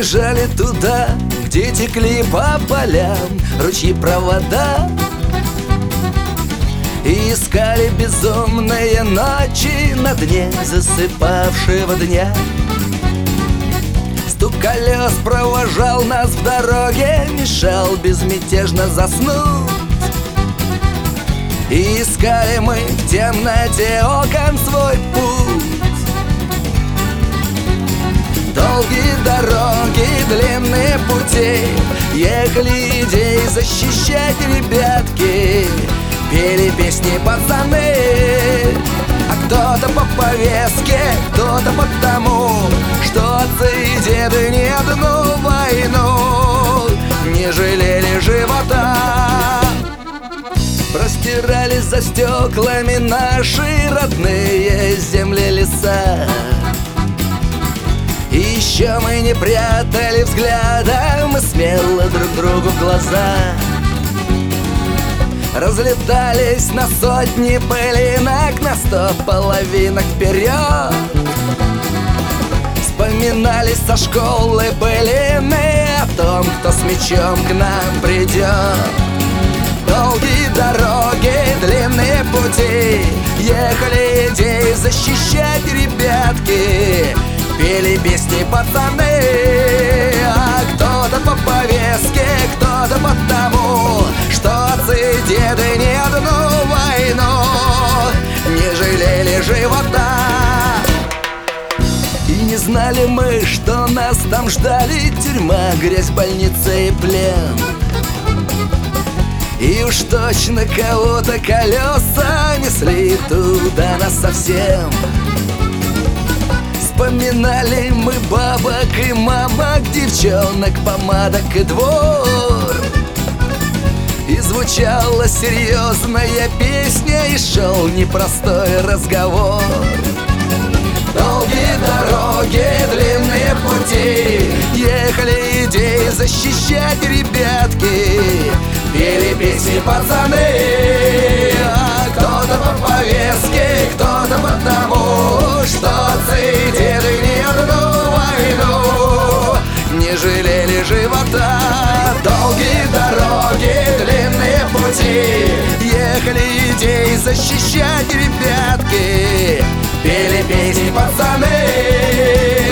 бежали туда, где текли по полям ручьи провода, и искали безумные ночи на дне засыпавшего дня. Стук колес провожал нас в дороге, мешал безмятежно заснуть. И искали мы в темноте окон свой путь. Долгие дороги, длинные пути, ехали идеи защищать ребятки. Пели песни пацаны, а кто-то по повестке, кто-то потому, что отцы и деды не одну войну не жалели живота. Простирались за стеклами наши родные земли, леса. И еще мы не прятали взгляда, мы смело друг другу в глаза. Разлетались на сотни пылинок, на 100 половинок вперед. Вспоминались со школы былины о том, кто с мечом к нам придет. Долгие дороги, длинные пути, ехали идеи защищать ребятки. Пели песни пацаны, а кто-то по повестке, кто-то потому, что отцы и деды не одну войну не жалели живота. И не знали мы, что нас там ждали тюрьма, грязь, больница и плен. И уж точно кого-то колеса несли туда нас совсем. Вспоминали мы бабок и мамок, девчонок, помадок и двор. И звучала серьезная песня, и шел непростой разговор. Долгие дороги, длинные пути, ехали идеи защищать ребятки. Пели песни пацаны, а кто-то по повестке, кто-то потому, что отцы и деды не одну войну не жалели живота. Долгие дороги, длинные пути, ехали идеи защищать ребятки. Пели песни пацаны.